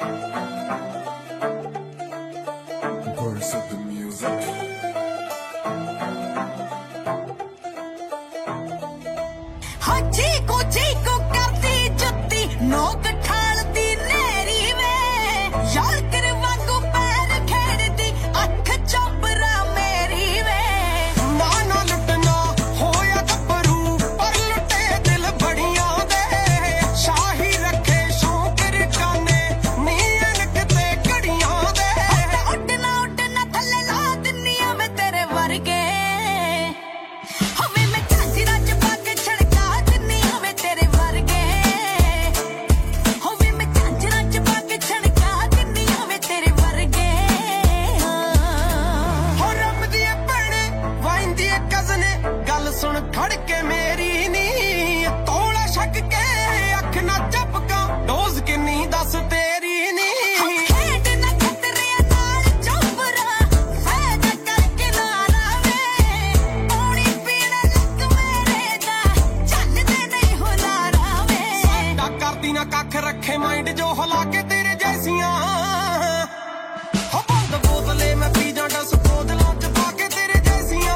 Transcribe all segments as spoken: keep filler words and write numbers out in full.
Birds of the music. हाँ चीकू चीकू करती जुत्ती नोक ठालती नेरी वे यार कर वांगू पैर खेड़दी अख चोपरा मेरी वे माना लुटना होया गब्बरू पर लुटे दिल बड़ियां दे शाही रखे शौकर काने नीयन किते घड़ियां दे उठना उठना थल्ले ला दिन्नियां मैं तेरे वर्गे हवे मैं चाची राज पाके छड़का दिन्नियां मैं तेरे वर्गे हवे मैं चाची राज पाके छड़का दिन्नियां मैं तेरे वर्गे हो रब दी भैणे वाइंदी कज़न गल सुन खड़ के मेरी नी तोला छक के अख ना झपका डोज किन्नी दस तेरी नी खेड ना खतरे नाल चोपरा फैद करके ना लावे पानी पीने लग मेरे दा चलदे नहीं हुलारा वे साडा करदी ना कख रखे माइंड जो हला के तेरे जैसियां हो बंद बोतले मैं पी जा दस बोतलां च पा के तेरे जैसियां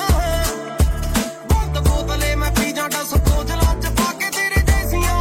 बंद बोतले मैं पी जा दस बोतलां च पा के तेरे जैसियां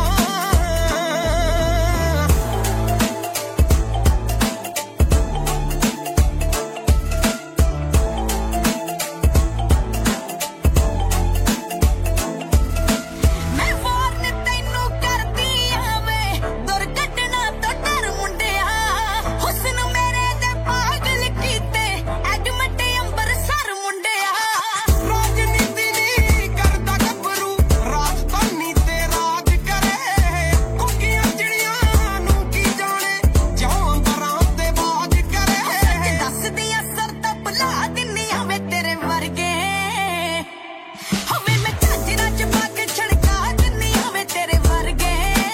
मैं वार्न तैनू करदी आवे दुर्घटना तो डर मुंडिया हुस्न मेरे दे पागल कीते एडमिट अंबरसर मुंडिया राजनीति नी करदा गब्बरू राजधानी ते राज करे कुकियां चिड़ियां नू की जाने जिਉਂ अंबरां ते बाज करे दस दियां सरतां भुला दिन्नियां वे तेरे वर्गे हवे मैं चाची राज पाके छड़का दिन्नियां वे तेरे वर्गे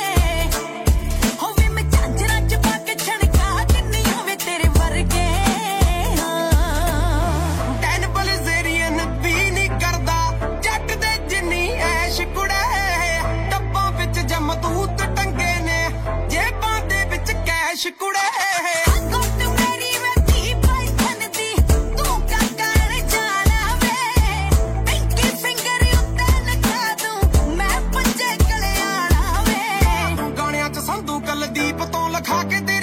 हवे मैं चाची राज पाके छड़का दिन्नियां वे तेरे वर्गे ਟੈਨ ਬਲਜ਼ੇਰੀਅਨ ਵੀ ਨਹੀਂ ਕਰਦਾ ਜੱਟ ਦੇ ਜਿੰਨੀ ਐਸ਼ ਕੁੜੇ ਡੱਬਾਂ ਵਿੱਚ ਜਮਦੂਤ ਟੰਗੇ ਨੇ ਜੇਬਾਂ ਦੇ ਵਿੱਚ ਕੈਸ਼ ਕੁੜੇ ਗੁੱਟ ਮੇਰੀ ਵੇਖੀ ਪਾਈਥਨ ਦੀ ਤੂੰ ਕਾ ਕਰਨ ਜਾਣਾ ਵੇ ਪਿੰਕੀ ਫਿੰਗਰ ਉੱਤੇ ਲਗਾ ਦੂੰ ਮੈਂ ਪੰਜੇ ਕਲਿਆਣਾ ਵੇ ਗਾਣਿਆਂ 'ਚ ਸੰਧੂ ਕੁਲਦੀਪ ਤੋਂ ਲਿਖਾ ਕੇ